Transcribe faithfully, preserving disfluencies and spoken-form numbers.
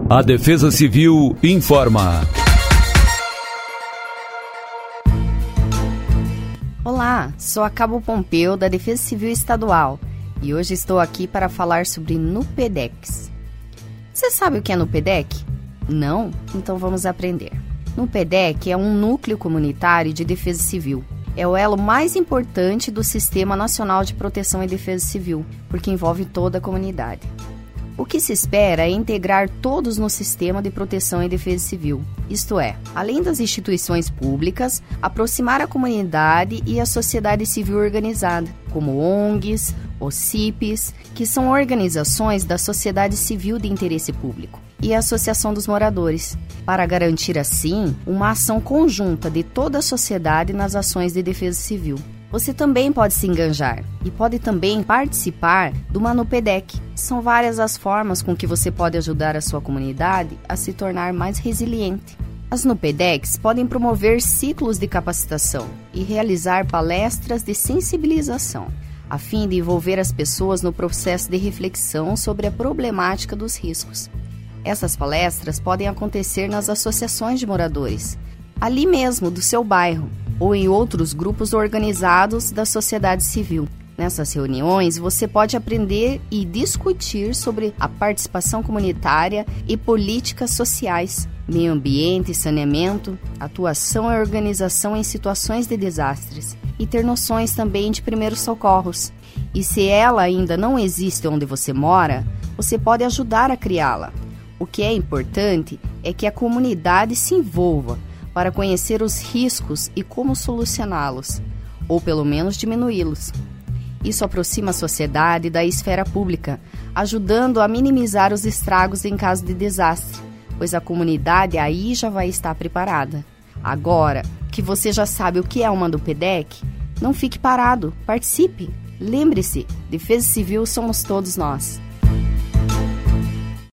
A Defesa Civil informa. Olá, sou a Cabo Pompeu da Defesa Civil Estadual e hoje estou aqui para falar sobre NUPEDEX. Você sabe o que é NUPEDEC? Não? Então vamos aprender. NUPEDEC é um núcleo comunitário de defesa civil. É o elo mais importante do Sistema Nacional de Proteção e Defesa Civil, porque envolve toda a comunidade. O que se espera é integrar todos no sistema de proteção e defesa civil, isto é, além das instituições públicas, aproximar a comunidade e a sociedade civil organizada, como O N Gs, O C I Ps, que são organizações da sociedade civil de interesse público, e a Associação dos Moradores, para garantir, assim, uma ação conjunta de toda a sociedade nas ações de defesa civil. Você também pode se engajar e pode também participar do NUPEDEC. São várias as formas com que você pode ajudar a sua comunidade a se tornar mais resiliente. As NUPEDECs podem promover ciclos de capacitação e realizar palestras de sensibilização, a fim de envolver as pessoas no processo de reflexão sobre a problemática dos riscos. Essas palestras podem acontecer nas associações de moradores, ali mesmo do seu bairro, ou em outros grupos organizados da sociedade civil. Nessas reuniões, você pode aprender e discutir sobre a participação comunitária e políticas sociais, meio ambiente e saneamento, atuação e organização em situações de desastres, e ter noções também de primeiros socorros. E se ela ainda não existe onde você mora, você pode ajudar a criá-la. O que é importante é que a comunidade se envolva para conhecer os riscos e como solucioná-los, ou pelo menos diminuí-los. Isso aproxima a sociedade da esfera pública, ajudando a minimizar os estragos em caso de desastre, pois a comunidade aí já vai estar preparada. Agora que você já sabe o que é uma NUPEDEC, não fique parado, participe. Lembre-se, Defesa Civil somos todos nós.